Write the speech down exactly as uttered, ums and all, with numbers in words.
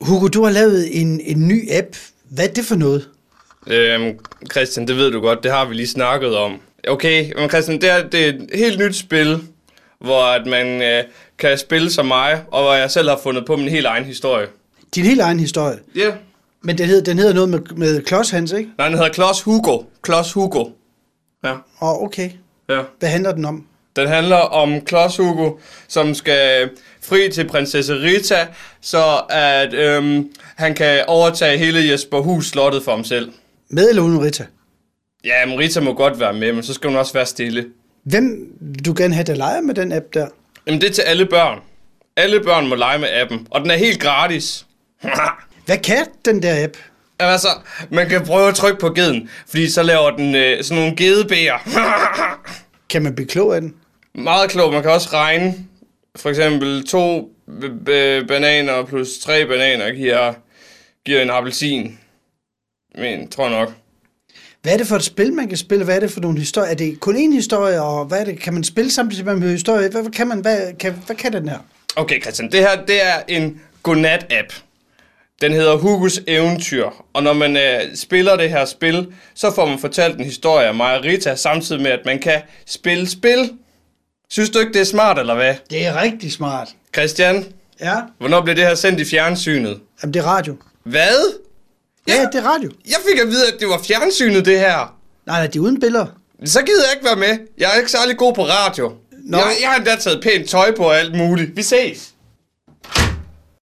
Hugo, du har lavet en, en ny app. Hvad er det for noget? Øhm, Christian, det ved du godt. Det har vi lige snakket om. Okay, men Christian, det er, det er et helt nyt spil, hvor at man øh, kan spille som mig, og hvor jeg selv har fundet på min helt egen historie. Din helt egen historie? Ja. Yeah. Men den hedder, den hedder noget med, med Klods Hans, ikke? Nej, den hedder Klods Hugo. Klods Hugo. Ja. Åh, oh, okay. Ja. Hvad handler den om? Den handler om Klods Hugo, som skal fri til prinsesse Rita, så at øhm, han kan overtage hele Jesperhus slottet for ham selv. Med eller uden Rita? Ja, men Rita må godt være med, men så skal hun også være stille. Hvem vil du gerne have, der leger med den app der? Jamen, det er til alle børn. Alle børn må lege med appen, og den er helt gratis. Hvad kan den der app? Jamen, altså, man kan prøve at trykke på geden, fordi så laver den øh, sådan nogle gedebæger. Kan man blive klog af den? Meget klog. Man kan også regne. For eksempel to b- b- bananer plus tre bananer giver, giver en appelsin. Men, tror nok. Hvad er det for et spil, man kan spille? Hvad er det for nogle historier? Er det kun én historie, og hvad er det? Kan man spille samtidig med en historie? Hvad, hvad kan man? Hvad kan, hvad kan den her? Okay, Christian. Det her, det er en godnat-app. Den hedder Hugos Eventyr, og når man øh, spiller det her spil, så får man fortalt en historie af mig og Rita, samtidig med, at man kan spille spil. Synes du ikke, det er smart, eller hvad? Det er rigtig smart. Christian, Ja? hvornår bliver det her sendt i fjernsynet? Jamen, det er radio. Hvad? Ja, ja, det er radio. Jeg fik at vide, at det var fjernsynet, det her. Nej, nej, det er uden billeder. Så gider jeg ikke være med. Jeg er ikke særlig god på radio. Jeg, jeg har endda taget pænt tøj på og alt muligt. Vi ses.